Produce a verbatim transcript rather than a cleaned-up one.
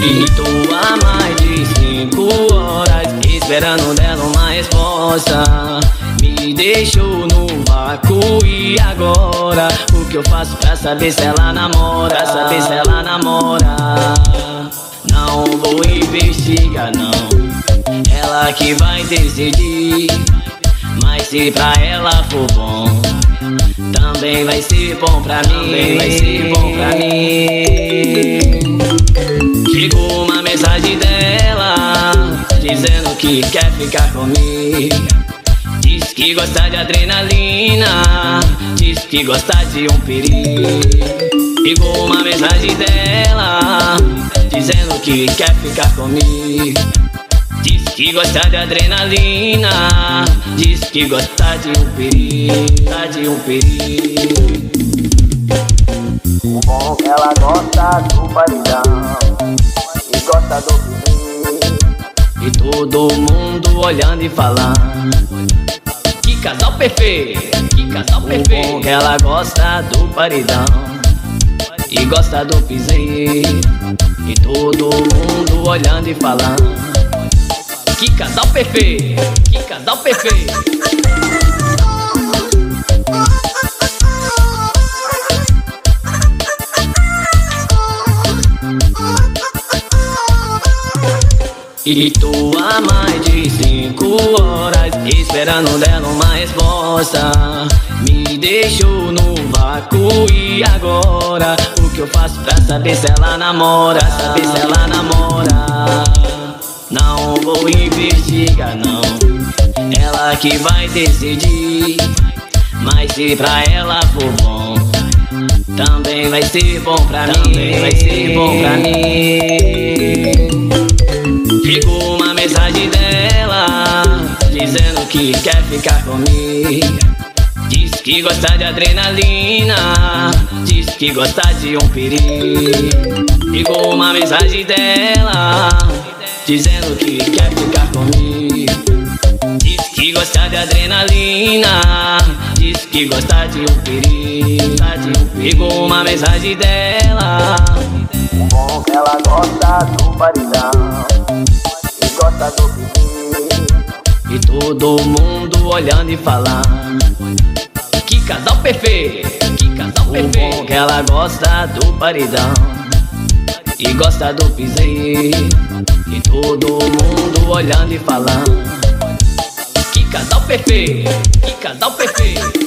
E tô há mais de cinco horas esperando dela uma resposta. Me deixou no vácuo e agora o que eu faço pra saber se ela namora? Pra saber se ela namora. Não vou investigar não, ela que vai decidir. Mas se pra ela for bom, também vai ser bom pra mim. Também vai ser bom pra mim. Chegou uma mensagem dela dizendo que quer ficar comigo. Diz que gosta de adrenalina, diz que gosta de um perigo. Chegou uma mensagem dela dizendo que quer ficar comigo. Diz que gosta de adrenalina, diz que gosta de um perigo, de um perigo. O bom que ela gosta do paredão e gosta do perigo. E todo mundo olhando e falando: que casal perfeito, que casal perfeito. O bom que ela gosta do paredão e gosta do piseiro. E todo mundo olhando e falando: que casal perfeito, que casal perfeito. E tô há mais de cinco horas esperando dela uma resposta. Me deixou no vácuo e agora o que eu faço pra saber se ela namora? Pra saber se ela namora. Não vou investigar não, ela que vai decidir. Mas se pra ela for bom, também vai ser bom pra mim. Também vai ser bom pra mim. Chegou uma mensagem dela dizendo que quer ficar comigo. Diz que gosta de adrenalina, diz que gosta de um perigo. Chegou uma mensagem dela dizendo que quer ficar comigo. Diz que gosta de adrenalina, diz que gosta de um perigo. Chegou uma mensagem dela. O bom que ela gosta do paredão e gosta do perigo. E todo mundo olhando e falando: que casal perfeito, que casal perfeito. O bom que ela gosta do paredão e gosta do piseiro. E todo mundo olhando e falando: que casal perfeito, que casal perfeito.